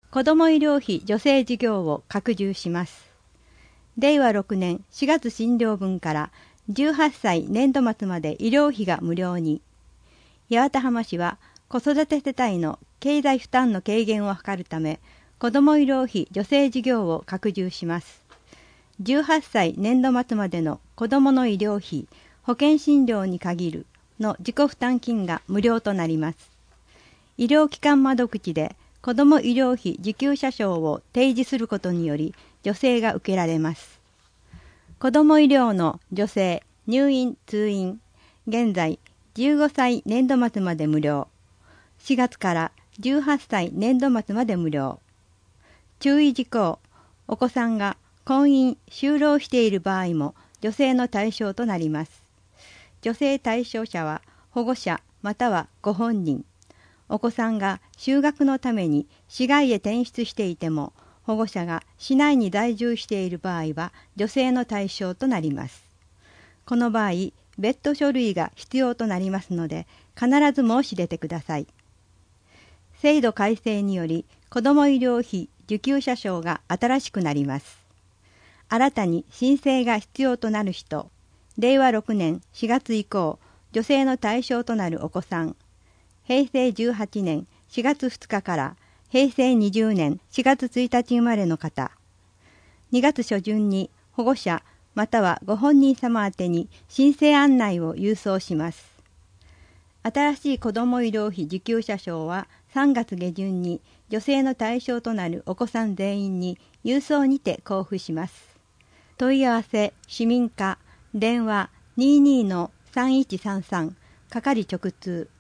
子ども医療費助成事業を拡充します。令和6年4月診療分から18歳年度末まで医療費が無料に。八幡浜市は子育て世帯の経済負担の軽減を図るため、子ども医療費助成事業を拡充します。18歳年度末までの子どもの医療費、保険診療に限るの自己負担金が無料となります。医療機関窓口で子ども医療費受給者証を提示することにより助成が受けられます。子ども医療の助成、入院・通院、現在15歳年度末まで無料。4月から18歳年度末まで無料。注意事項、お子さんが婚姻・就労している場合も助成の対象となります。助成対象者は保護者またはご本人。お子さんが就学のために市外へ転出していても、保護者が市内に在住している場合は助成の対象となります。この場合、別途書類が必要となりますので、必ず申し出てください。制度改正により、子ども医療費受給者証が新しくなります。新たに申請が必要となる人、令和6年4月以降、助成の対象となるお子さん、平成18年4月2日から平成20年4月1日生まれの方、2月初旬に保護者またはご本人様宛てに申請案内を郵送します。新しい子ども医療費受給者証は3月下旬に助成の対象となるお子さん全員に郵送にて交付します。問い合わせ市民課電話 22-3133 係直通